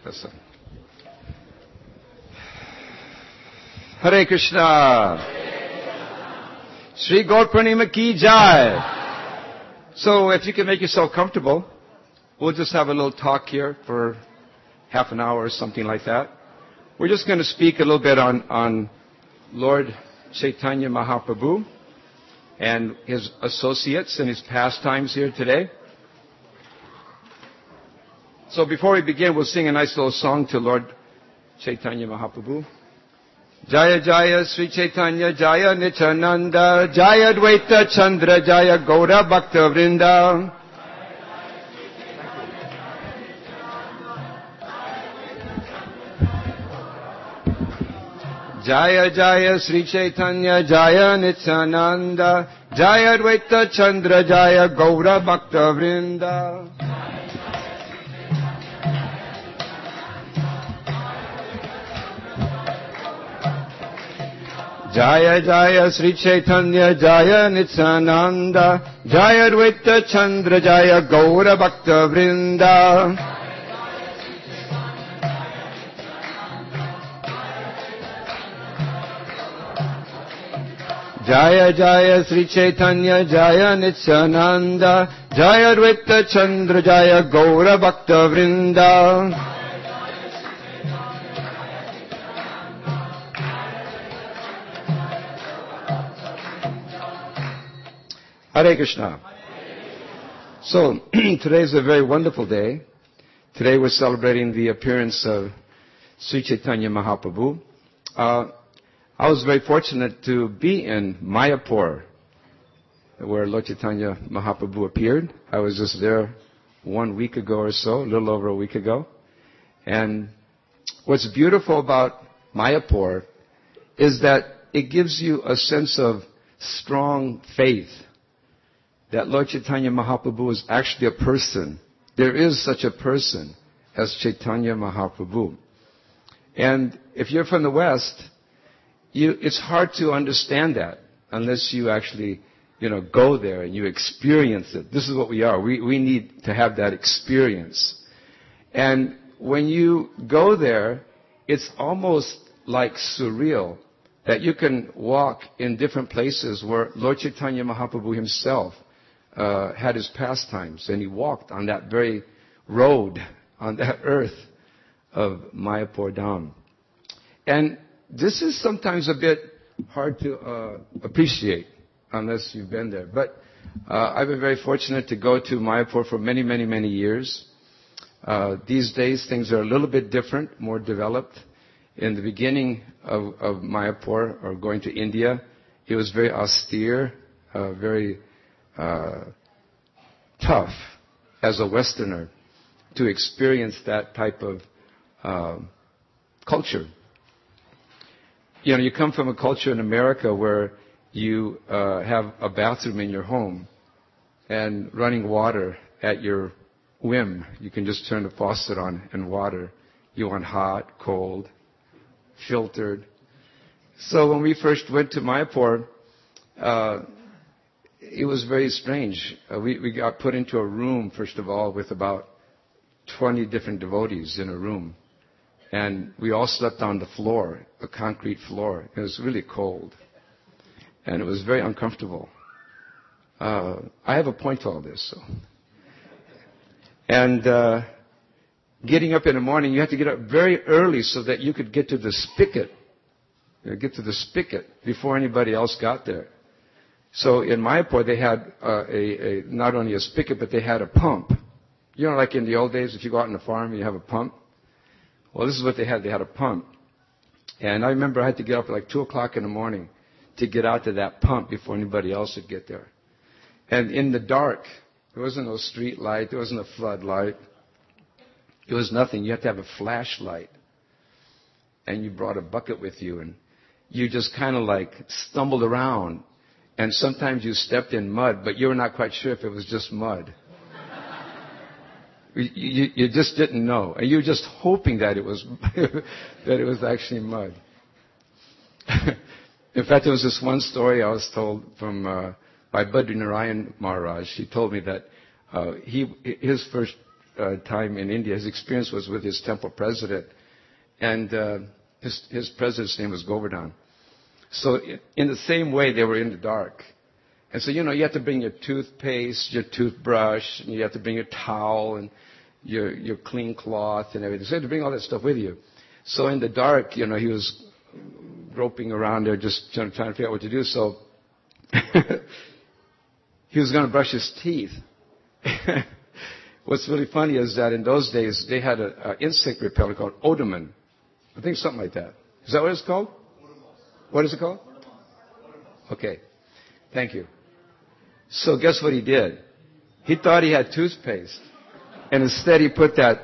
Listen. Hare Krishna. Sri Gaur Purnima ki jai. So if you can make yourself comfortable, we'll just have a little talk here for half an hour or something like that. We're just going to speak a little bit on Lord Chaitanya Mahaprabhu and his associates and his pastimes here today. So before we begin, we'll sing a nice little song to Lord Chaitanya Mahaprabhu. Jaya Jaya Sri Chaitanya Jaya Nityananda Jaya Dvaita Chandra Jaya Gaura Bhakta Vrinda. Jaya Jaya Sri Chaitanya Jaya Nityananda Jaya Dvaita Chandra Jaya Gaura Bhakta Vrinda. Jaya Jaya Sri Chaitanya Jaya Nityananda Jaya Dvaita Chandra Jaya Gaura Bhakta Vrinda. Jaya Jaya Sri Chaitanya Jaya Nityananda Jaya Dvaita Chandra Jaya Gaura Bhakta Vrinda. Hare Krishna. So, today is a very wonderful day. Today we're celebrating the appearance of Sri Chaitanya Mahaprabhu. I was very fortunate to be in Mayapur, where Lord Chaitanya Mahaprabhu appeared. I was just there 1 week ago or so, a little over a week ago. And what's beautiful about Mayapur is that it gives you a sense of strong faith that Lord Chaitanya Mahaprabhu is actually a person. There is such a person as Chaitanya Mahaprabhu. And if you're from the West, it's hard to understand that unless you actually, go there and you experience it. This is what we are. We need to have that experience. And when you go there, it's almost like surreal that you can walk in different places where Lord Chaitanya Mahaprabhu himself had his pastimes, and he walked on that very road, on that earth of Mayapur Dham. And this is sometimes a bit hard to appreciate unless you've been there. But I've been very fortunate to go to Mayapur for many, many, many years. These days things are a little bit different, more developed. In the beginning of Mayapur, or going to India, it was very austere, very tough as a Westerner to experience that type of culture. You come from a culture in America where you have a bathroom in your home and running water at your whim. You can just turn the faucet on and water. You want hot, cold, filtered. So when we first went to Mayapur, it was very strange. We got put into a room, first of all, with about 20 different devotees in a room. And we all slept on the floor, a concrete floor. It was really cold. And it was very uncomfortable. I have a point to all this. So. And getting up in the morning, you had to get up very early so that you could get to the spigot. Get to the spigot before anybody else got there. So in Mayapur, they had not only a spigot, but they had a pump. Like in the old days, if you go out on the farm and you have a pump. Well, this is what they had. They had a pump. And I remember I had to get up at like 2 o'clock in the morning to get out to that pump before anybody else would get there. And in the dark, there wasn't no street light. There wasn't a floodlight. There was nothing. You had to have a flashlight. And you brought a bucket with you. And you just kind of like stumbled around. And sometimes you stepped in mud, but you were not quite sure if it was just mud. You just didn't know. And you were just hoping that it was that it was actually mud. In fact, there was this one story I was told by Badri Narayan Maharaj. He told me that his first time in India. His experience was with his temple president, and his president's name was Govardhan. So in the same way, they were in the dark. And so, you have to bring your toothpaste, your toothbrush, and you have to bring your towel and your clean cloth and everything. So you have to bring all that stuff with you. So in the dark, he was groping around there just trying to figure out what to do. So he was going to brush his teeth. What's really funny is that in those days, they had an insect repellent called Odoman. I think something like that. Is that what it's called? What is it called? Okay. Thank you. So guess what he did? He thought he had toothpaste. And instead he put that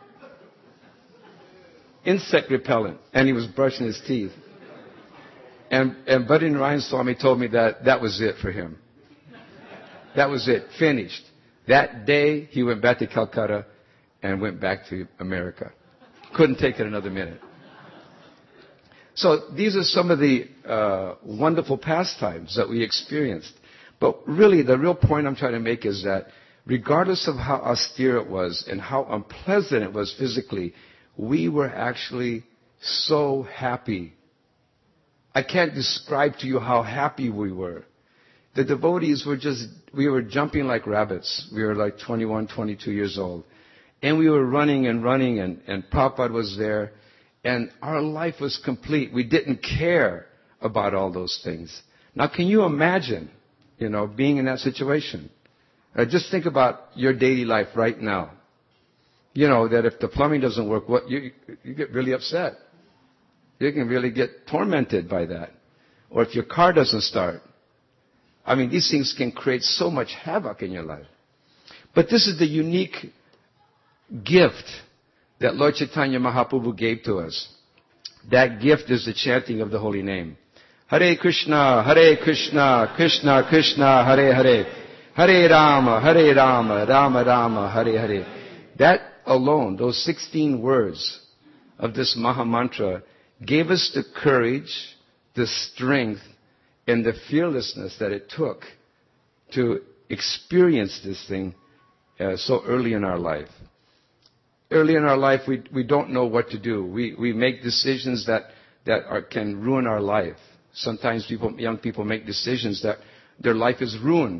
insect repellent. And he was brushing his teeth. And Buddy Narayan Swami told me that was it for him. That was it. Finished. That day he went back to Calcutta and went back to America. Couldn't take it another minute. So these are some of the wonderful pastimes that we experienced. But really, the real point I'm trying to make is that regardless of how austere it was and how unpleasant it was physically, we were actually so happy. I can't describe to you how happy we were. The devotees we were jumping like rabbits. We were like 21, 22 years old. And we were running, and Prabhupada was there. And our life was complete. We didn't care about all those things. Now, can you imagine, being in that situation? Just think about your daily life right now. That if the plumbing doesn't work, you get really upset. You can really get tormented by that. Or if your car doesn't start. I mean, these things can create so much havoc in your life. But this is the unique gift that Lord Chaitanya Mahaprabhu gave to us. That gift is the chanting of the holy name. Hare Krishna, Krishna Krishna, Hare Hare. Hare Rama, Rama Rama, Hare Hare. That alone, those 16 words of this Maha Mantra gave us the courage, the strength, and the fearlessness that it took to experience this thing so early in our life. Early in our life, we don't know what to do. We make decisions that can ruin our life. Sometimes young people make decisions that their life is ruined.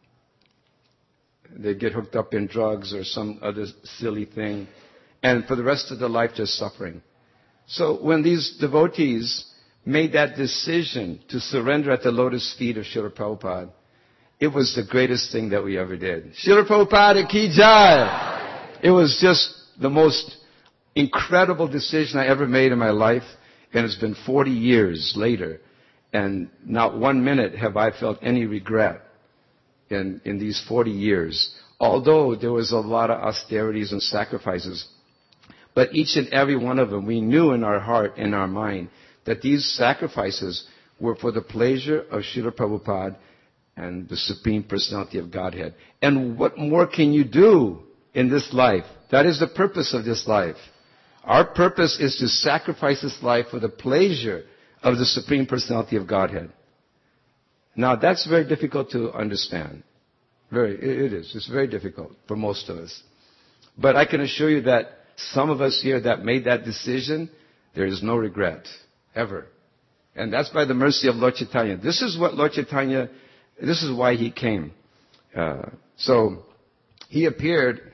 They get hooked up in drugs or some other silly thing. And for the rest of their life, they're suffering. So when these devotees made that decision to surrender at the lotus feet of Srila Prabhupada, it was the greatest thing that we ever did. Srila Prabhupada ki jai! It was just the most incredible decision I ever made in my life. And it's been 40 years later. And not 1 minute have I felt any regret in these 40 years. Although there was a lot of austerities and sacrifices. But each and every one of them, we knew in our heart, in our mind, that these sacrifices were for the pleasure of Srila Prabhupada and the Supreme Personality of Godhead. And what more can you do in this life? That is the purpose of this life. Our purpose is to sacrifice this life for the pleasure of the Supreme Personality of Godhead. Now, that's very difficult to understand. It is. It's very difficult for most of us. But I can assure you that some of us here that made that decision, there is no regret, ever. And that's by the mercy of Lord Chaitanya. This is what Lord Chaitanya, this is why he came. So, he appeared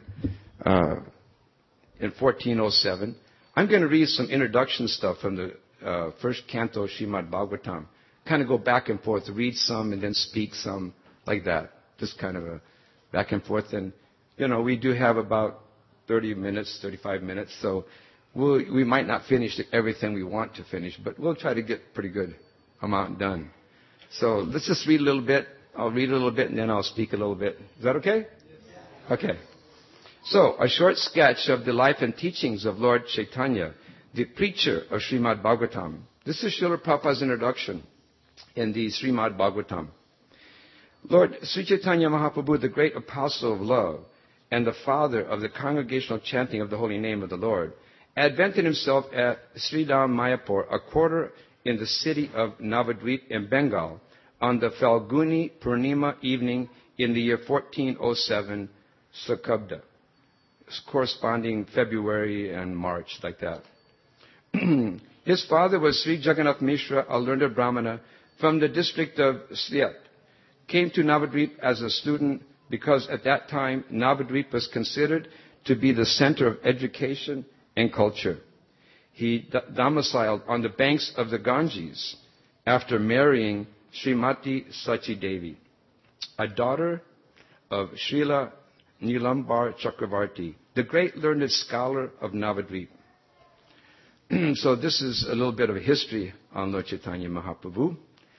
in 1407. I'm going to read some introduction stuff from the first canto of Srimad Bhagavatam. Kind of go back and forth, read some and then speak some, like that. Just kind of a back and forth. And, we do have about 30 minutes, 35 minutes. So we might not finish everything we want to finish, but we'll try to get pretty good amount done. So let's just read a little bit. I'll read a little bit and then I'll speak a little bit. Is that okay? Okay. So, a short sketch of the life and teachings of Lord Chaitanya, the preacher of Srimad Bhagavatam. This is Srila Prabhupada's introduction in the Srimad Bhagavatam. Lord Sri Chaitanya Mahaprabhu, the great apostle of love and the father of the congregational chanting of the holy name of the Lord, advented himself at Sridham Mayapur, a quarter in the city of Navadvip in Bengal, on the Falguni Purnima evening in the year 1407 Sakabda. corresponding February and March, like that. His father was Sri Jagannath Mishra, a learned Brahmana from the district of Sliat. Came to Navadvip as a student because at that time Navadvip was considered to be the center of education and culture. He domiciled on the banks of the Ganges after marrying Srimati Sachi Devi, a daughter of Srila Nilambar Chakravarti, the great learned scholar of Navadvip. So this is a little bit of a history on Lord Chaitanya Mahaprabhu.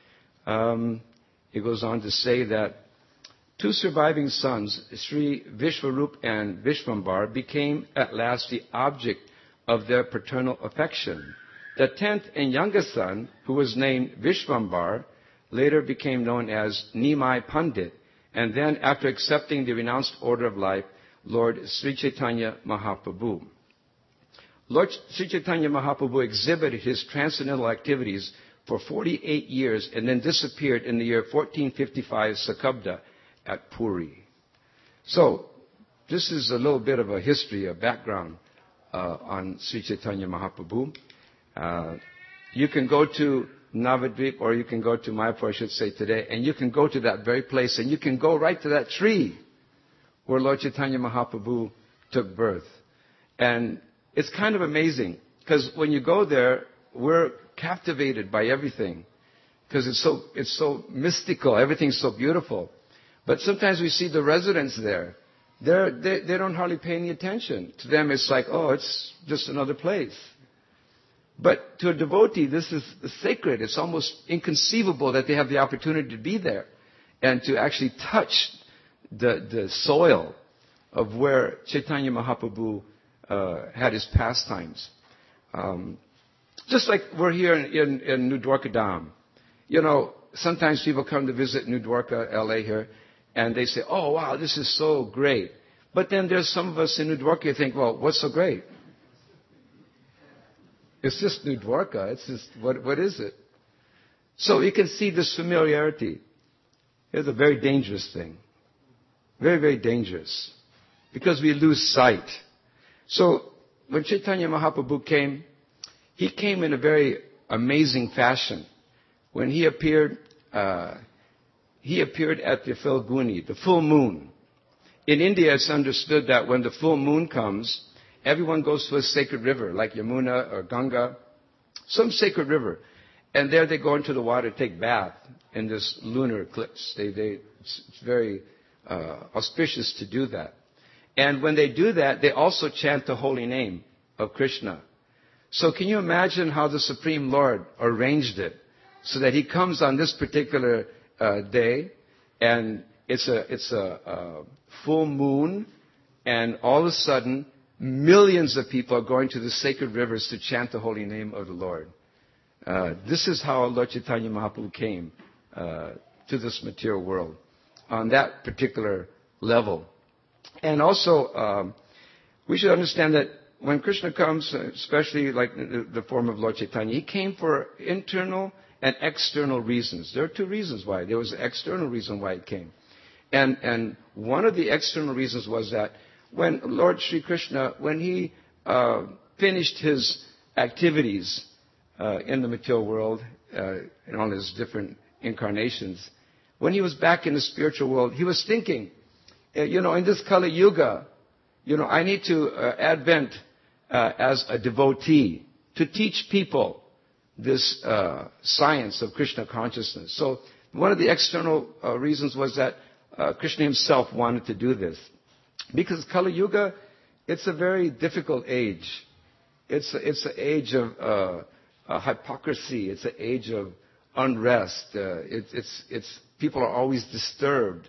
It goes on to say that two surviving sons, Sri Vishwarup and Vishvambar, became at last the object of their paternal affection. The 10th and youngest son, who was named Vishvambar, later became known as Nimai Pandit, and then, after accepting the renounced order of life, Lord Sri Chaitanya Mahaprabhu. Lord Sri Chaitanya Mahaprabhu exhibited his transcendental activities for 48 years and then disappeared in the year 1455 Sakabda at Puri. So, this is a little bit of a history, a background on Sri Chaitanya Mahaprabhu. You can go to Navadvip, or you can go to Mayapur, I should say today, and you can go to that very place, and you can go right to that tree where Lord Chaitanya Mahaprabhu took birth. And it's kind of amazing, because when you go there, we're captivated by everything, because it's so mystical, everything's so beautiful. But sometimes we see the residents there. They don't hardly pay any attention. To them, it's like, oh, it's just another place. But to a devotee, this is sacred. It's almost inconceivable that they have the opportunity to be there and to actually touch the soil of where Chaitanya Mahaprabhu had his pastimes. Just like we're here in New Dwarka Dham. You know, sometimes people come to visit New Dwarka, LA here, and they say, oh, wow, this is so great. But then there's some of us in New Dwarka who think, well, what's so great? It's just New Dwarka. It's just, what is it? So you can see this familiarity. It's a very dangerous thing. Very, very dangerous. Because we lose sight. So when Chaitanya Mahaprabhu came, he came in a very amazing fashion. When he appeared at the Falguni, the full moon. In India, it's understood that when the full moon comes, everyone goes to a sacred river, like Yamuna or Ganga, some sacred river. And there they go into the water to take bath in this lunar eclipse. It's very auspicious to do that. And when they do that, they also chant the holy name of Krishna. So can you imagine how the Supreme Lord arranged it so that he comes on this particular day, and it's a full moon, and all of a sudden, millions of people are going to the sacred rivers to chant the holy name of the Lord. This is how Lord Chaitanya Mahaprabhu came to this material world on that particular level. And also, we should understand that when Krishna comes, especially like the form of Lord Chaitanya, he came for internal and external reasons. There are two reasons why. There was an external reason why he came. And one of the external reasons was that when Lord Sri Krishna, when he finished his activities in the material world, in all his different incarnations, when he was back in the spiritual world, he was thinking, in this Kali Yuga, I need to advent as a devotee to teach people this science of Krishna consciousness. So one of the external reasons was that Krishna himself wanted to do this. Because Kali Yuga, it's a very difficult age. It's an age of hypocrisy. It's an age of unrest. It's people are always disturbed.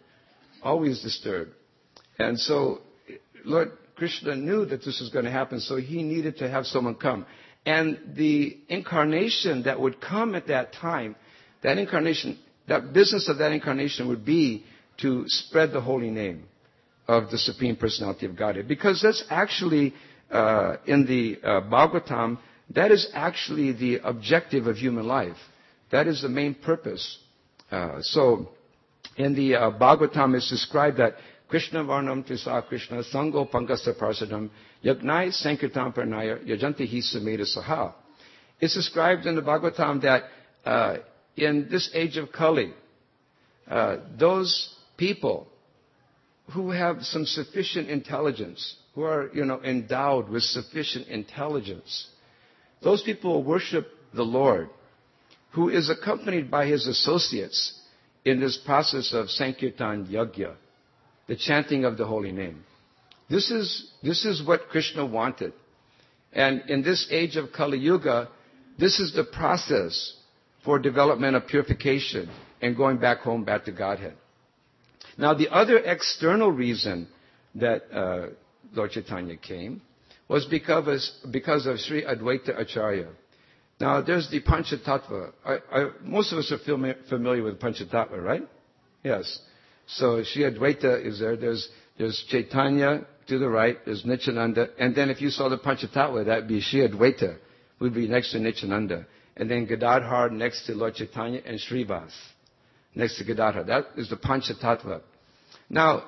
And so Lord Krishna knew that this was going to happen, so he needed to have someone come. And the incarnation that would come at that time, that business of that incarnation would be to spread the holy name of the Supreme Personality of Godhead. Because that's actually, in the Bhagavatam, that is actually the objective of human life. That is the main purpose. So in the Bhagavatam, it's described that Krishna Varnam Trisa Krishna Sango Pankasa Parsadam Yagnai Sankirtan Pranaya Yajanti Hi Sumeda Saha. It's described in the Bhagavatam that in this age of Kali, those people who have some sufficient intelligence, who are, endowed with sufficient intelligence, those people will worship the Lord, who is accompanied by his associates in this process of Sankirtan Yajna, the chanting of the holy name. This is what Krishna wanted. And in this age of Kali Yuga, this is the process for development of purification and going back home, back to Godhead. Now, the other external reason that Lord Chaitanya came was because of Sri Advaita Acharya. Now, there's the Panchatattva. Most of us are familiar with Panchatattva, right? Yes. So Sri Advaita is there. There's Chaitanya to the right. There's Nityananda. And then if you saw the Panchatattva, that would be Sri Advaita, would be next to Nityananda. And then Gadadhar next to Lord Chaitanya, and Srivas next to Gadadhar. That is the Panchatattva. Now,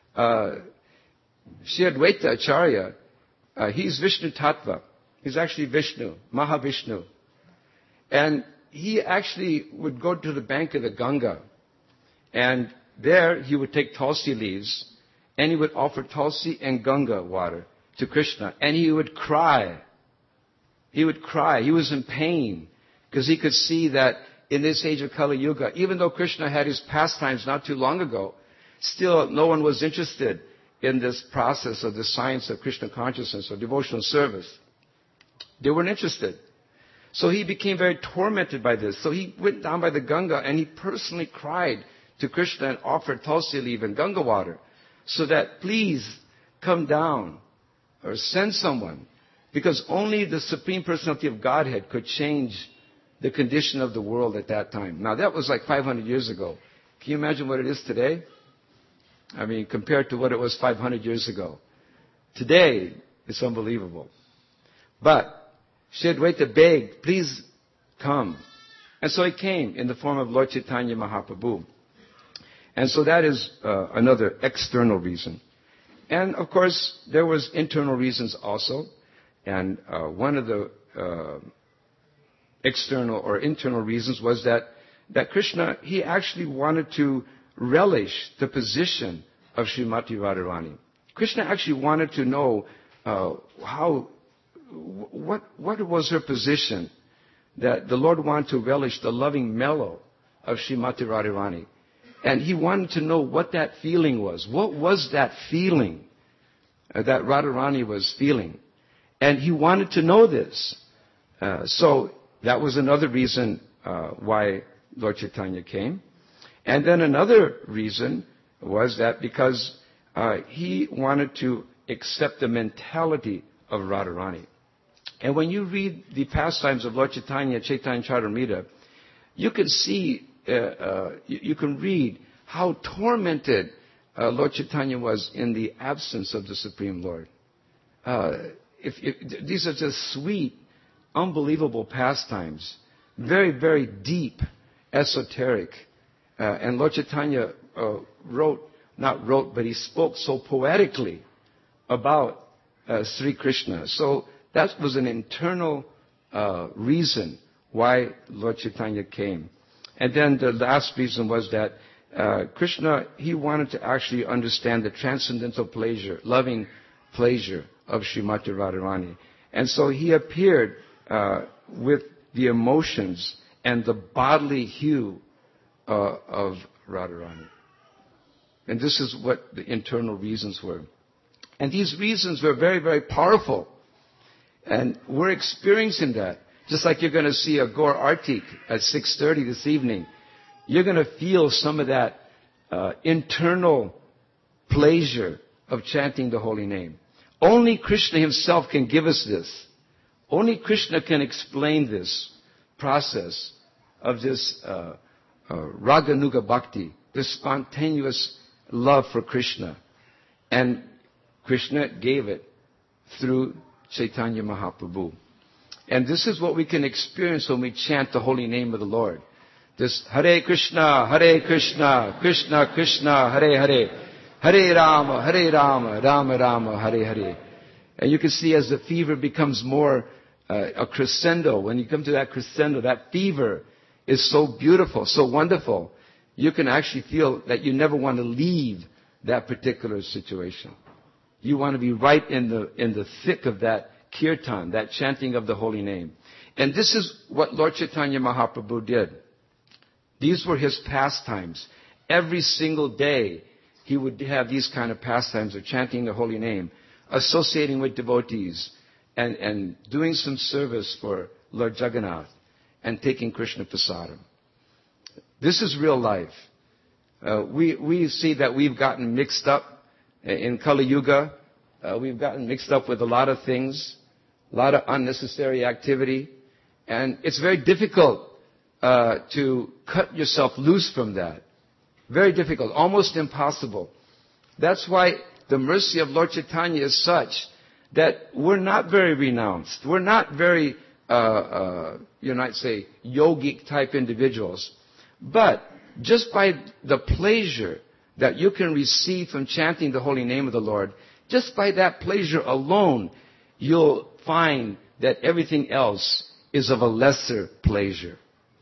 Sri Advaita Acharya, he's Vishnu Tattva. He's actually Vishnu, Mahavishnu. And he actually would go to the bank of the Ganga. And there he would take tulsi leaves, and he would offer tulsi and Ganga water to Krishna. And he would cry. He would cry. He was in pain because he could see that in this age of Kali Yuga, even though Krishna had his pastimes not too long ago, still no one was interested in this process of the science of Krishna consciousness or devotional service. They weren't interested. So he became very tormented by this. So he went down by the Ganga and he personally cried to Krishna and offered tulsi leaf and Ganga water so that please come down or send someone, because only the Supreme Personality of Godhead could change the condition of the world at that time. Now that was like 500 years ago. Can you imagine what it is today? I mean, compared to what it was 500 years ago. Today, it's unbelievable. But Sri Advaita begged, please come. And so he came in the form of Lord Chaitanya Mahaprabhu. And so that is another external reason. And of course, there was internal reasons also. And one of the external or internal reasons was that Krishna, he actually wanted to relish the position of Srimati Radharani. Krishna actually wanted to know what was her position, that the Lord wanted to relish the loving mellow of Srimati Radharani. And he wanted to know what that feeling was. What was that feeling that Radharani was feeling? And he wanted to know this. So that was another reason why Lord Chaitanya came. And then another reason was that because he wanted to accept the mentality of Radharani. And when you read the pastimes of Lord Chaitanya, Chaitanya Charitamrita, you can see, you can read how tormented Lord Chaitanya was in the absence of the Supreme Lord. These are just sweet, unbelievable pastimes, very, very deep, esoteric. And Lord Chaitanya but he spoke so poetically about Sri Krishna. So that was an internal reason why Lord Chaitanya came. And then the last reason was that Krishna, he wanted to actually understand the transcendental pleasure, loving pleasure of Srimati Radharani. And so he appeared with the emotions and the bodily hue of Radharani. And this is what the internal reasons were. And these reasons were very, very powerful. And we're experiencing that. Just like you're going to see a Gaur Artik at 6:30 this evening. You're going to feel some of that internal pleasure of chanting the holy name. Only Krishna himself can give us this. Only Krishna can explain this process of this Raganuga Bhakti, this spontaneous love for Krishna. And Krishna gave it through Chaitanya Mahaprabhu. And this is what we can experience when we chant the holy name of the Lord. This Hare Krishna, Krishna Krishna, Hare Hare, Hare Rama, Hare Rama, Rama Rama, Hare Hare. And you can see as the fever becomes more a crescendo, when you come to that crescendo, that fever is so beautiful, so wonderful, you can actually feel that you never want to leave that particular situation. You want to be right in the thick of that kirtan, that chanting of the holy name. And this is what Lord Chaitanya Mahaprabhu did. These were his pastimes. Every single day, he would have these kind of pastimes of chanting the holy name, associating with devotees, and doing some service for Lord Jagannath, and taking Krishna Prasadam. This is real life. We see that we've gotten mixed up in Kali Yuga. We've gotten mixed up with a lot of things, a lot of unnecessary activity, and it's very difficult to cut yourself loose from that. Very difficult, almost impossible. That's why the mercy of Lord Chaitanya is such that we're not very renounced. We're not very, you might say, yogic type individuals. But just by the pleasure that you can receive from chanting the holy name of the Lord, just by that pleasure alone, you'll find that everything else is of a lesser pleasure.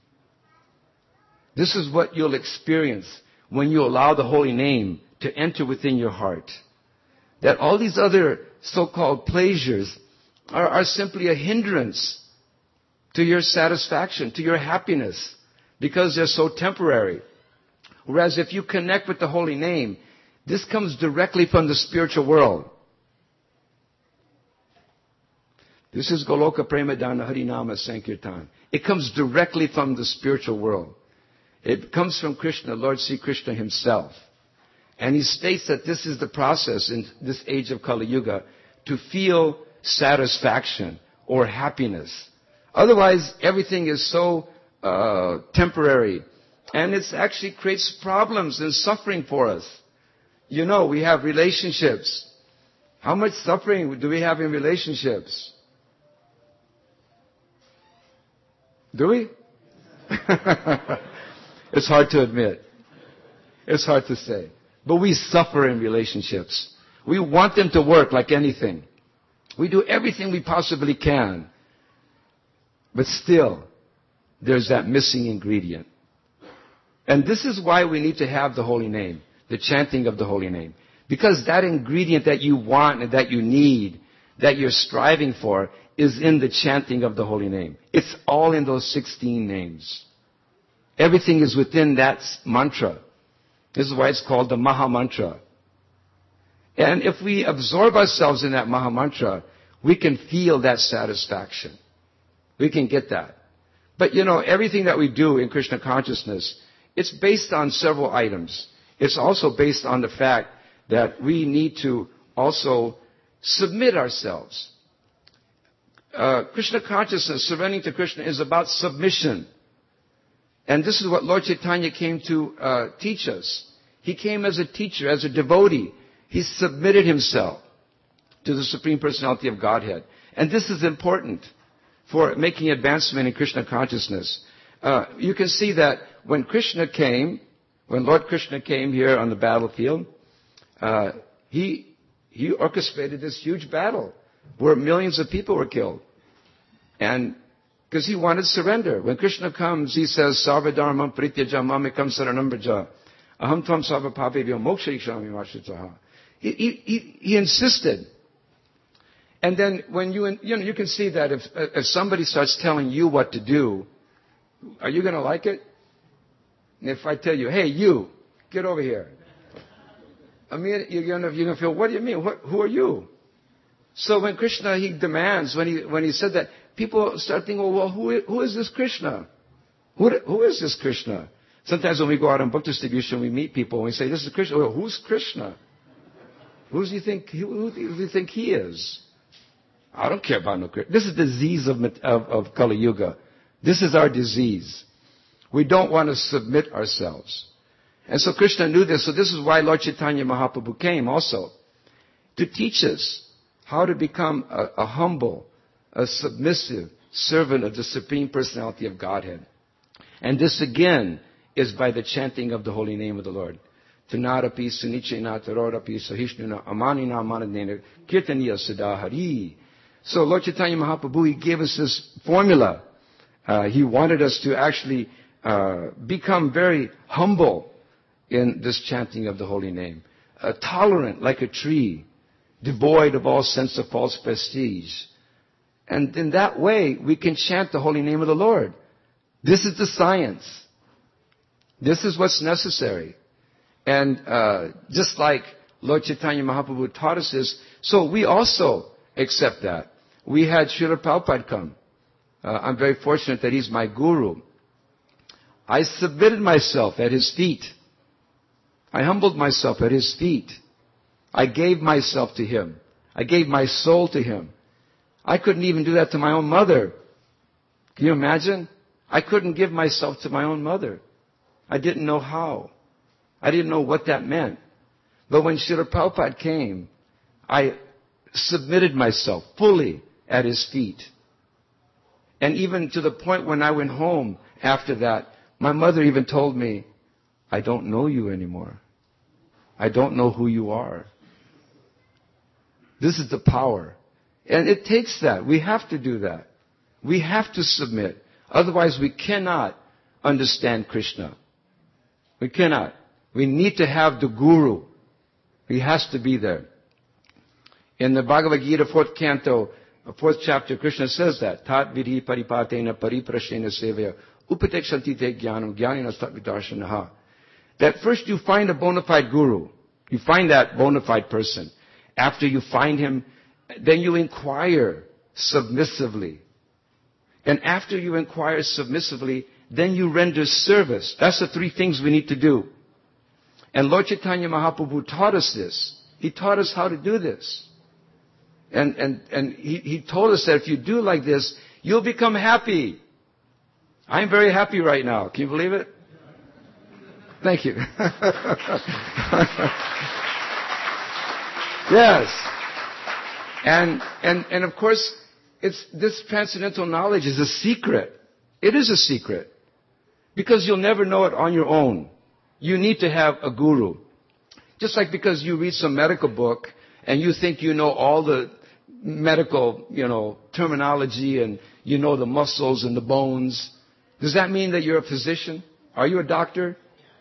This is what you'll experience when you allow the holy name to enter within your heart. That all these other so-called pleasures are simply a hindrance to your satisfaction, to your happiness, because they're so temporary. Whereas if you connect with the holy name, this comes directly from the spiritual world. This is Goloka Premadana Harinama Sankirtan. It comes directly from the spiritual world. It comes from Krishna, Lord Sri Krishna himself. And he states that this is the process in this age of Kali Yuga to feel satisfaction or happiness. Otherwise, everything is so temporary. And it actually creates problems and suffering for us. You know, we have relationships. How much suffering do we have in relationships? Do we? It's hard to admit. It's hard to say. But we suffer in relationships. We want them to work like anything. We do everything we possibly can. But still, there's that missing ingredient. And this is why we need to have the holy name, the chanting of the holy name. Because that ingredient that you want and that you need, that you're striving for, is in the chanting of the holy name. It's all in those 16 names. Everything is within that mantra. This is why it's called the Maha Mantra. And if we absorb ourselves in that Maha Mantra, we can feel that satisfaction. We can get that. But you know, everything that we do in Krishna consciousness, it's based on several items. It's also based on the fact that we need to also submit ourselves. Krishna consciousness, surrendering to Krishna, is about submission. And this is what Lord Chaitanya came to teach us. He came as a teacher, as a devotee. He submitted himself to the Supreme Personality of Godhead. And this is important for making advancement in Krishna consciousness. You can see that when Lord Krishna came here on the battlefield, he orchestrated this huge battle where millions of people were killed. And because he wanted surrender. When Krishna comes, he says, Sarva dharmam prityaja mamekam saranam vraja. Aham tvam sarva papebhyo mokshaikshami vashitaha. He insisted. And then when you can see that if somebody starts telling you what to do, are you going to like it? And if I tell you, hey, you, get over here. I mean, you're going to feel, what do you mean? Who are you? So when Krishna, he demands, when he said that, people start thinking, well, who is this Krishna? Who is this Krishna? Sometimes when we go out on book distribution, we meet people and we say, this is Krishna. Well, who's Krishna? Who do you think he is? I don't care about no Krishna. This is the disease of Kali Yuga. This is our disease. We don't want to submit ourselves. And so Krishna knew this. So this is why Lord Chaitanya Mahaprabhu came also to teach us how to become a humble, a submissive servant of the Supreme Personality of Godhead. And this again is by the chanting of the holy name of the Lord. Tanarapi, Sunichena, Tarorapi, Sahishnuna, Amanina, Manadena, Kirtaniya, Siddhahari. So Lord Chaitanya Mahaprabhu, He gave us this formula. He wanted us to actually become very humble in this chanting of the holy name. Tolerant like a tree, devoid of all sense of false prestige. And in that way, we can chant the holy name of the Lord. This is the science. This is what's necessary. And just like Lord Chaitanya Mahaprabhu taught us this, so we also accept that. We had Srila Prabhupada come. I'm very fortunate that he's my guru. I submitted myself at his feet. I humbled myself at his feet. I gave myself to him. I gave my soul to him. I couldn't even do that to my own mother. Can you imagine? I couldn't give myself to my own mother. I didn't know how. I didn't know what that meant. But when Srila Prabhupada came, I submitted myself fully at his feet. And even to the point when I went home after that, my mother even told me, I don't know you anymore. I don't know who you are. This is the power. And it takes that. We have to do that. We have to submit. Otherwise we cannot understand Krishna. We cannot. We need to have the guru. He has to be there. In the Bhagavad Gita, 4th canto, 4th chapter, Krishna says that. Tat vidhi paripatena pariprashena sevaya upatekshanti te jnanam jnanina sattvidarshanaha. That first you find a bona fide guru. You find that bona fide person. After you find him, then you inquire submissively. And after you inquire submissively, then you render service. That's the three things we need to do. And Lord Chaitanya Mahaprabhu taught us this. He taught us how to do this. And he told us that if you do like this, you'll become happy. I'm very happy right now. Can you believe it? Thank you. Yes. And of course, this transcendental knowledge is a secret. It is a secret. Because you'll never know it on your own. You need to have a guru. Just like because you read some medical book and you think you know all the medical, terminology and you know the muscles and the bones. Does that mean that you're a physician? Are you a doctor?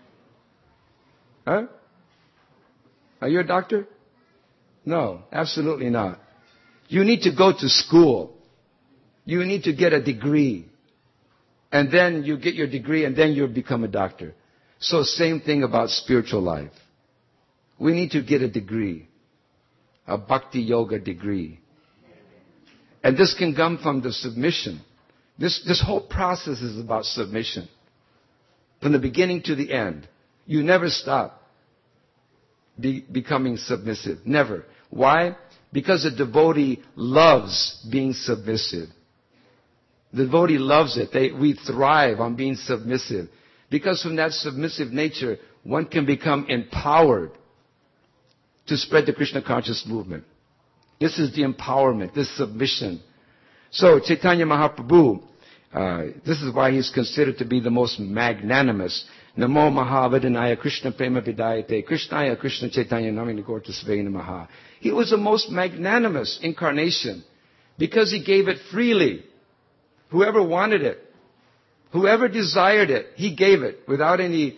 Huh? Are you a doctor? No, absolutely not. You need to go to school. You need to get a degree. And then you get your degree and then you become a doctor. So same thing about spiritual life. We need to get a degree. A bhakti yoga degree. And this can come from the submission. This whole process is about submission. From the beginning to the end. You never stop becoming submissive. Never. Why? Because a devotee loves being submissive. The devotee loves it. We thrive on being submissive. Because from that submissive nature, one can become empowered to spread the Krishna conscious movement. This is the empowerment, this submission. So Chaitanya Mahaprabhu, this is why he's considered to be the most magnanimous. Namo Mahavadanaya Krishna Prema Vidayate Krishnaya Krishna Chaitanya Namini Gorta Svei Namaha. He was the most magnanimous incarnation because he gave it freely. Whoever wanted it, whoever desired it, he gave it without any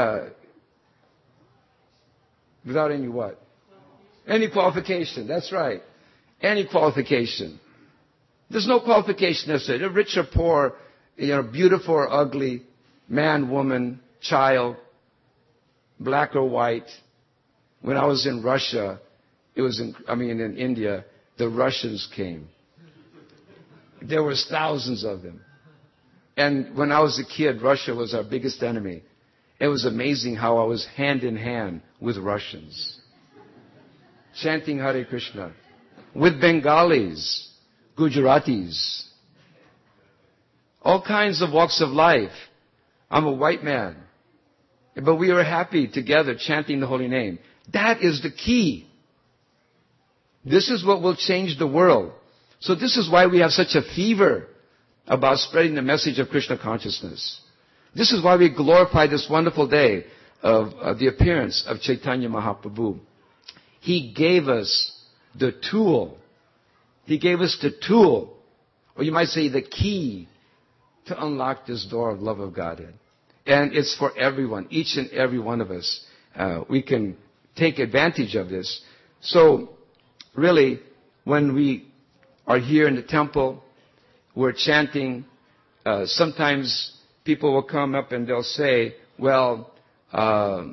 what? Any qualification. That's right. Any qualification. There's no qualification necessary. Rich or poor, beautiful or ugly, man, woman, child, black or white. When I was in Russia, in India, the Russians came. There was thousands of them. And when I was a kid, Russia was our biggest enemy. It was amazing how I was hand in hand with Russians, chanting Hare Krishna, with Bengalis, Gujaratis, all kinds of walks of life. I'm a white man, but we were happy together chanting the holy name. That is the key. This is what will change the world. So this is why we have such a fever about spreading the message of Krishna consciousness. This is why we glorify this wonderful day of the appearance of Chaitanya Mahaprabhu, he gave us the tool. He gave us the tool, or you might say the key, to unlock this door of love of Godhead. And it's for everyone, each and every one of us. We can take advantage of this. So, really, when we are here in the temple, we're chanting. Sometimes people will come up and they'll say, well, why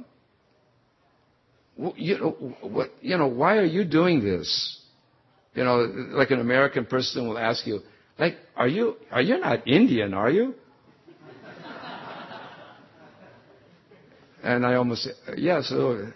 are you doing this? Like an American person will ask you, like, are you not Indian, are you? And I almost say, yeah, so.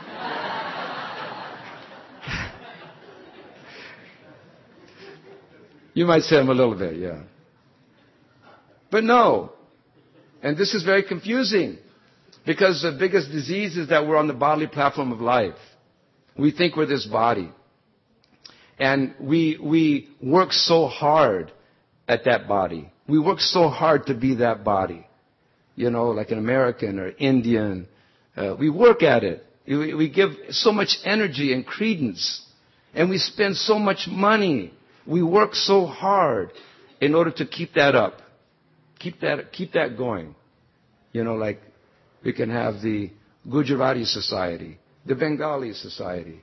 You might say I'm a little bit, yeah. But no. And this is very confusing. Because the biggest disease is that we're on the bodily platform of life. We think we're this body. And we work so hard at that body. We work so hard to be that body. Like an American or Indian. We work at it. We give so much energy and credence. And we spend so much money. We work so hard in order to keep that up. Keep that going. Like we can have the Gujarati society, the Bengali society,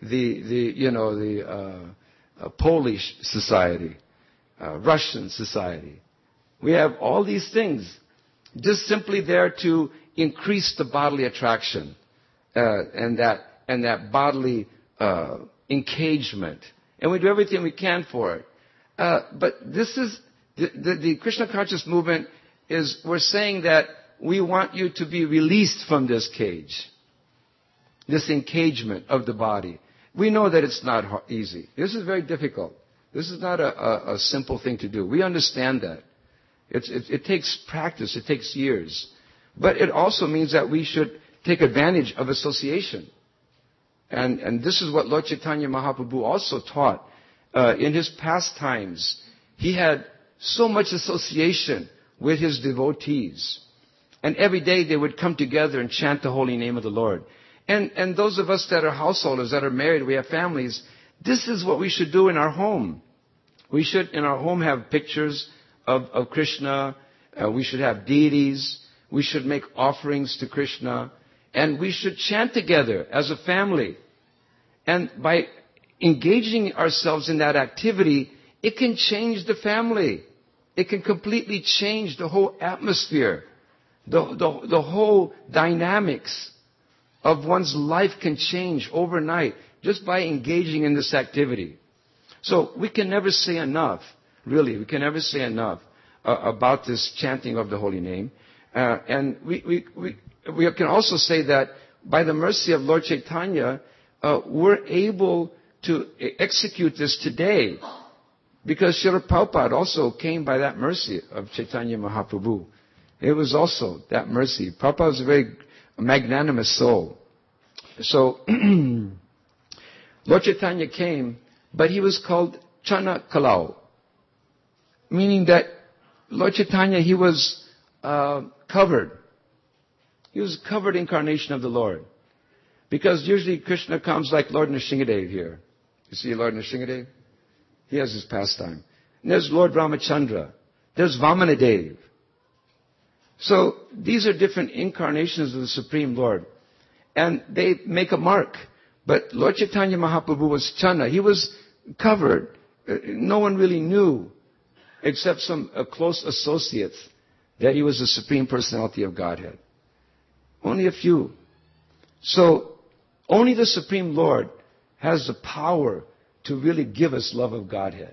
the Polish society, Russian society. We have all these things just simply there to increase the bodily attraction and that bodily engagement. And we do everything we can for it. But this is the Krishna conscious movement we're saying that we want you to be released from this cage, this engagement of the body. We know that it's not easy. This is very difficult. This is not a simple thing to do. We understand that. It takes practice. It takes years. But it also means that we should take advantage of association. And this is what Lord Chaitanya Mahaprabhu also taught. In his pastimes, he had so much association with his devotees. And every day they would come together and chant the holy name of the Lord. And those of us that are householders, that are married, we have families, this is what we should do in our home. We should, in our home, have pictures of Krishna. We should have deities. We should make offerings to Krishna. And we should chant together as a family. And by engaging ourselves in that activity, it can change the family. It can completely change the whole atmosphere. The whole dynamics of one's life can change overnight just by engaging in this activity. So we can never say enough, really, we can never say enough about this chanting of the holy name. And we can also say that by the mercy of Lord Chaitanya, we're able to execute this today. Because Srila Prabhupada also came by that mercy of Chaitanya Mahaprabhu. It was also that mercy. Prabhupada was a very magnanimous soul. So, Lord Chaitanya came, but he was called Chana Kalau. Meaning that Lord Chaitanya, he was covered. He was a covered incarnation of the Lord. Because usually Krishna comes like Lord Nrsingadev here. You see Lord Nrsingadev? He has his pastime. And there's Lord Ramachandra. There's Vamanadev. So these are different incarnations of the Supreme Lord. And they make a mark. But Lord Chaitanya Mahaprabhu was Chana. He was covered. No one really knew, except some close associates, that he was the Supreme Personality of Godhead. Only a few. So only the Supreme Lord has the power to really give us love of Godhead.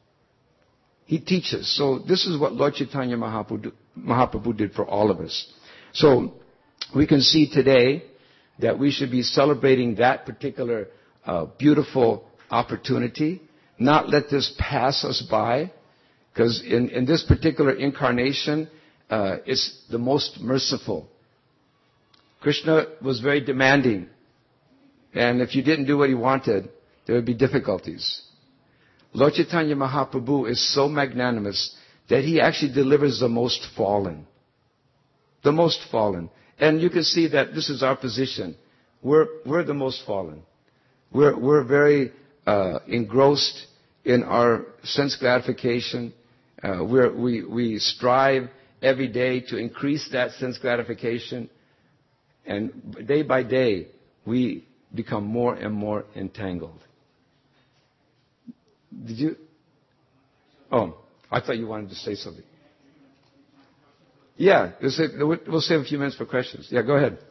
He teaches. So this is what Lord Chaitanya Mahaprabhu did for all of us. So we can see today that we should be celebrating that particular beautiful opportunity. Not let this pass us by. Because in this particular incarnation, it's the most merciful. Krishna was very demanding. And if you didn't do what he wanted, there would be difficulties. Lord Chaitanya Mahaprabhu is so magnanimous that he actually delivers the most fallen. The most fallen. And you can see that this is our position. We're the most fallen. We're very engrossed in our sense gratification. We strive every day to increase that sense gratification. And day by day, we become more and more entangled. Did you? Oh, I thought you wanted to say something. Yeah, we'll save a few minutes for questions. Yeah, go ahead.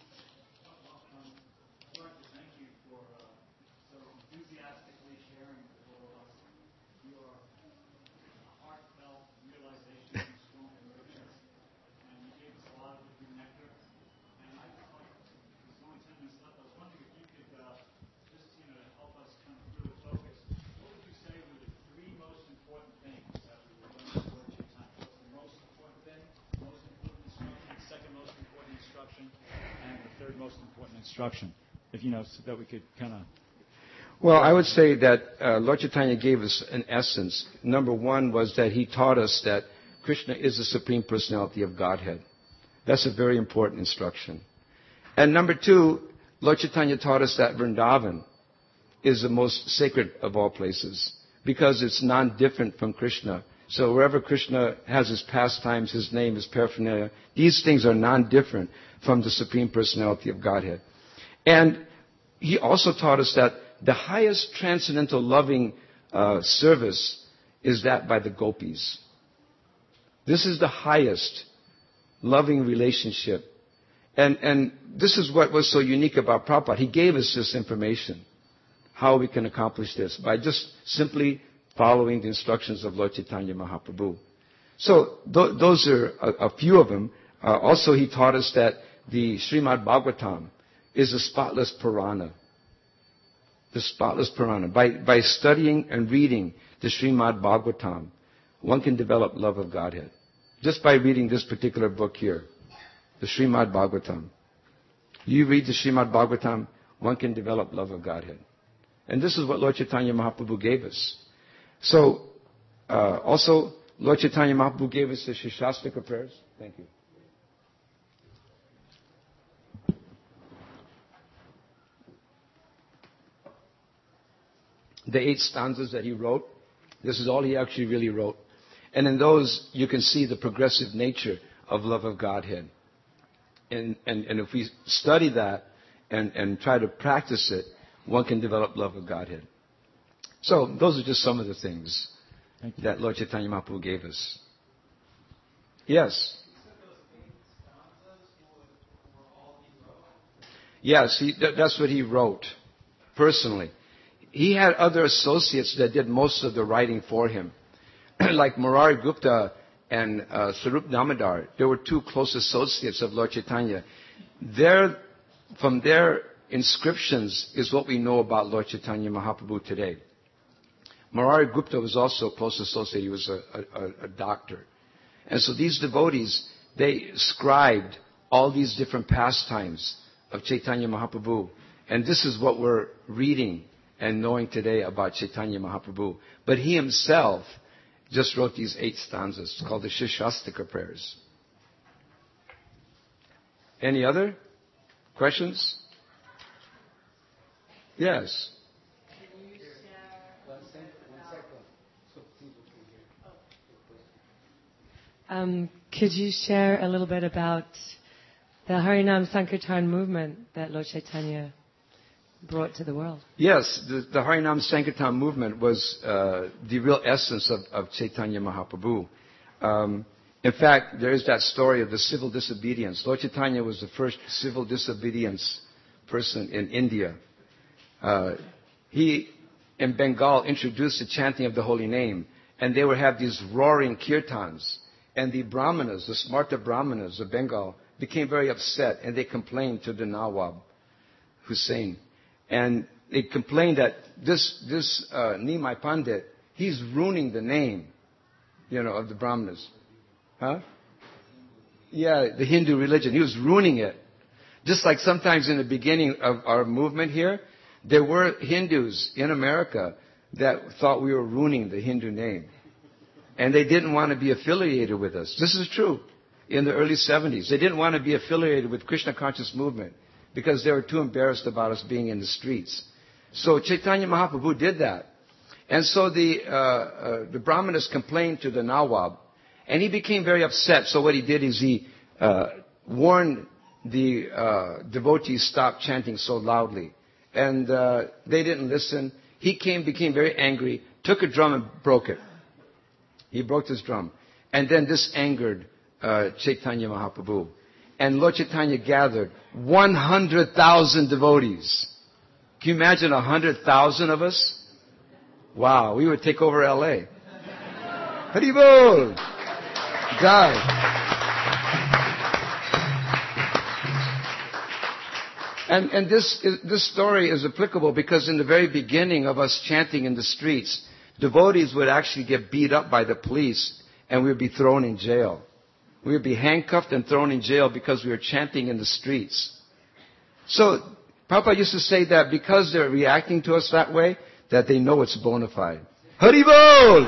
Instruction, if you know, so that we could kind of. Well, I would say that Lord Chaitanya gave us an essence. Number one was that he taught us that Krishna is the Supreme Personality of Godhead. That's a very important instruction. And number two, Lord Chaitanya taught us that Vrindavan is the most sacred of all places because it's non-different from Krishna. So wherever Krishna has his pastimes, his name, his paraphernalia, these things are non-different from the Supreme Personality of Godhead. And he also taught us that the highest transcendental loving service is that by the gopis. This is the highest loving relationship. And this is what was so unique about Prabhupada. He gave us this information, how we can accomplish this, by just simply following the instructions of Lord Chaitanya Mahaprabhu. So those are a few of them. Also, he taught us that the Srimad Bhagavatam is a spotless Purana. The spotless Purana. By studying and reading the Srimad Bhagavatam, one can develop love of Godhead. Just by reading this particular book here, the Srimad Bhagavatam. You read the Srimad Bhagavatam, one can develop love of Godhead. And this is what Lord Chaitanya Mahaprabhu gave us. So, also, Lord Chaitanya Mahaprabhu gave us the Shishastika prayers. Thank you. The 8 stanzas that he wrote, this is all he actually really wrote. And in those, you can see the progressive nature of love of Godhead. And if we study that and try to practice it, one can develop love of Godhead. So those are just some of the things that Lord Chaitanya Mahaprabhu gave us. Yes? Yes, that's what he wrote, personally. He had other associates that did most of the writing for him. Like Murari Gupta and Sarup Damodar. They were 2 close associates of Lord Chaitanya. From their inscriptions is what we know about Lord Chaitanya Mahaprabhu today. Murari Gupta was also a close associate. He was a doctor. And so these devotees, they scribed all these different pastimes of Chaitanya Mahaprabhu. And this is what we're reading and knowing today about Chaitanya Mahaprabhu. But he himself just wrote these 8 stanzas. It's called the Shishastika prayers. Any other questions? Yes. Could you share a little bit about the Harinam Sankirtan movement that Lord Chaitanya brought to the world? Yes, the Harinam Sankirtan movement was the real essence of Chaitanya Mahaprabhu. In fact, there is that story of the civil disobedience. Lord Chaitanya was the first civil disobedience person in India. He, in Bengal, introduced the chanting of the holy name, and they would have these roaring kirtans. And the Brahmanas, the Smarta Brahmanas of Bengal, became very upset, and they complained to the Nawab, Hussain. And they complained that this Nimai Pandit, he's ruining the name, of the Brahmanas. Huh? Yeah, the Hindu religion. He was ruining it. Just like sometimes in the beginning of our movement here, there were Hindus in America that thought we were ruining the Hindu name. And they didn't want to be affiliated with us. This is true. in the early 70s. They didn't want to be affiliated with Krishna conscious movement because they were too embarrassed about us being in the streets. So Chaitanya Mahaprabhu did that. And so the Brahmanas complained to the Nawab, and he became very upset. So what he did is he warned the devotees stop chanting so loudly. And they didn't listen. He became very angry, took a drum and broke it. He broke his drum. And then this angered Chaitanya Mahaprabhu. And Lord Chaitanya gathered 100,000 devotees. Can you imagine 100,000 of us? Wow, we would take over L.A. Hari Bol! Jai. And this story is applicable because in the very beginning of us chanting in the streets, devotees would actually get beat up by the police and we would be thrown in jail. We would be handcuffed and thrown in jail because we were chanting in the streets. So Prabhupada used to say that because they're reacting to us that way, that they know it's bona fide. Hari Bol!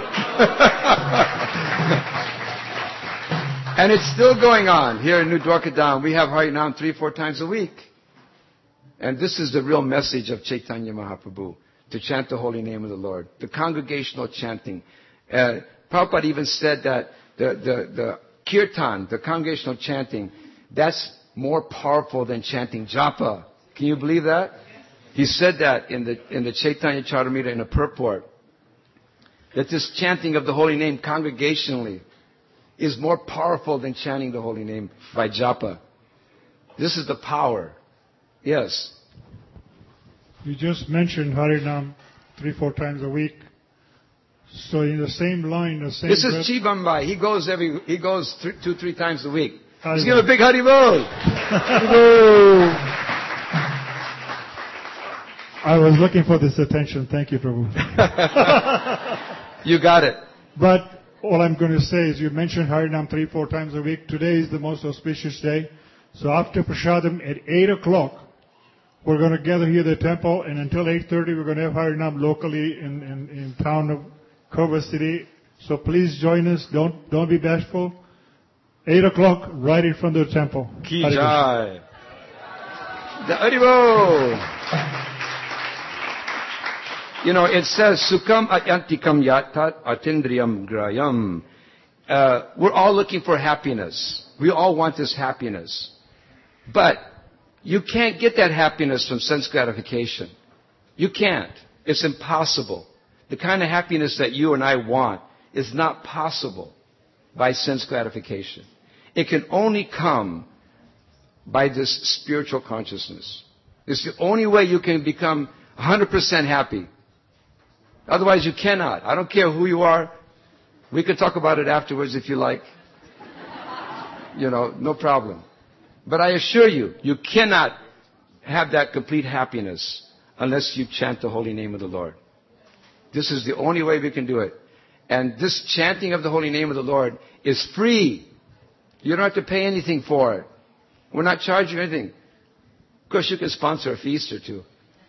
And it's still going on. Here in New Dwarkadam, we have Harinam 3-4 times a week. And this is the real message of Chaitanya Mahaprabhu, to chant the holy name of the Lord. The congregational chanting. Prabhupada even said that the kirtan, the congregational chanting, that's more powerful than chanting japa. Can you believe that? He said that in the Chaitanya Charitamrita in a purport. That this chanting of the holy name congregationally is more powerful than chanting the holy name by japa. This is the power. Yes. You just mentioned Harinam 3-4 times a week. So in the same line, the same. This is Chibambai. He goes 2-3 times a week. Haribol. Let's give a big Haribol. I was looking for this attention. Thank you, Prabhu. You got it. But all I'm going to say is you mentioned Harinam 3-4 times a week. Today is the most auspicious day. So after Prasadam at 8 o'clock, we're going to gather here at the temple, and until 8:30 we're going to have Harinam locally in town of Culver City. So please join us. Don't be bashful. 8 o'clock, right in front of the temple. Ki Jai. The Haribol. You know, it says, Sukham atyantikam yatat atindriyam grayam. We're all looking for happiness. We all want this happiness. But you can't get that happiness from sense gratification. You can't. It's impossible. The kind of happiness that you and I want is not possible by sense gratification. It can only come by this spiritual consciousness. It's the only way you can become 100% happy. Otherwise you cannot. I don't care who you are. We can talk about it afterwards if you like. You know, no problem. But I assure you, you cannot have that complete happiness unless you chant the holy name of the Lord. This is the only way we can do it. And this chanting of the holy name of the Lord is free. You don't have to pay anything for it. We're not charging anything. Of course, you can sponsor a feast or two.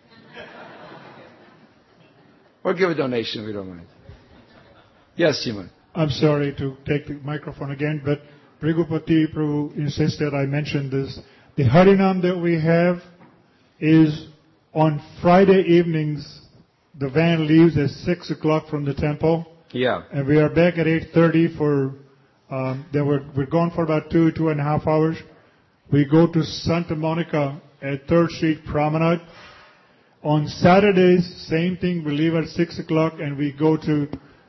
Or give a donation, we don't mind. Yes, Simon. I'm sorry to take the microphone again, but Brigupati Prabhu insisted I mention this. The Harinam that we have is on Friday evenings. The van leaves at 6 o'clock from the temple. Yeah. And we are back at 8:30 for, then we're gone for about 2.5 hours. We go to Santa Monica at 3rd Street Promenade. On Saturdays, same thing, we leave at 6 o'clock and we go to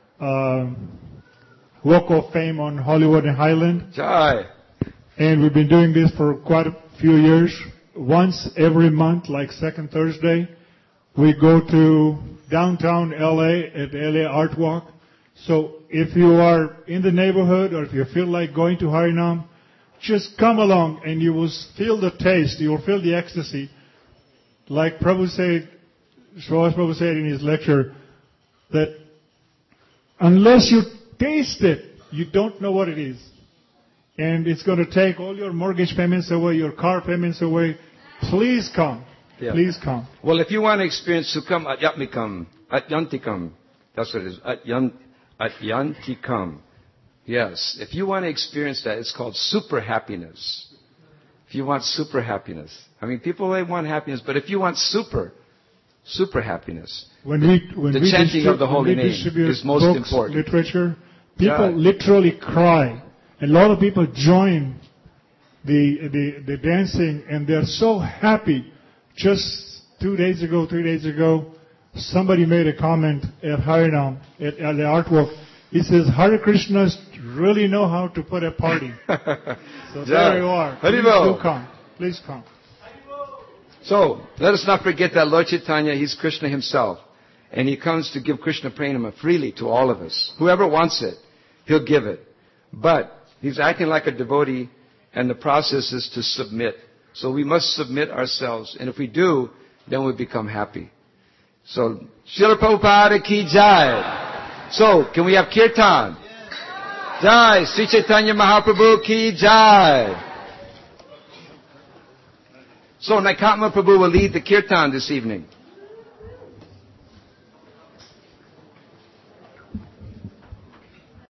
Walk of Fame on Hollywood and Highland. Jai. And we've been doing this for quite a few years. Once every month, like second Thursday, we go to downtown LA at LA Art Walk. So if you are in the neighborhood or if you feel like going to Harinam, just come along and you will feel the taste, you will feel the ecstasy. Like Prabhu said, Srivas Prabhu said in his lecture, that unless you taste it, you don't know what it is. And it's going to take all your mortgage payments away, your car payments away. Please come. Yeah. Please come. Well, if you want to experience Sukham Atyantikam, that's what it is, Atyantikam, Yes. If you want to experience that, it's called super happiness. If you want super happiness. I mean, people, they want happiness, but if you want super happiness, the chanting of the holy name is most books, important. Literature, people literally cry. A lot of people join the dancing, and they're so happy. Just 3 days ago, somebody made a comment at Harinam, at the artwork. He says, Hare Krishnas really know how to put a party. So there you are. Please do come. Please come. So, let us not forget that Lord Chaitanya, He's Krishna Himself. And He comes to give Krishna Pranama freely to all of us. Whoever wants it, He'll give it. But He's acting like a devotee, and the process is to submit. So we must submit ourselves. And if we do, then we become happy. So, Srila Prabhupada ki jai. So, can we have kirtan? Jai. Sri Chaitanya Mahaprabhu ki jai. So, Naikatma Prabhu will lead the kirtan this evening.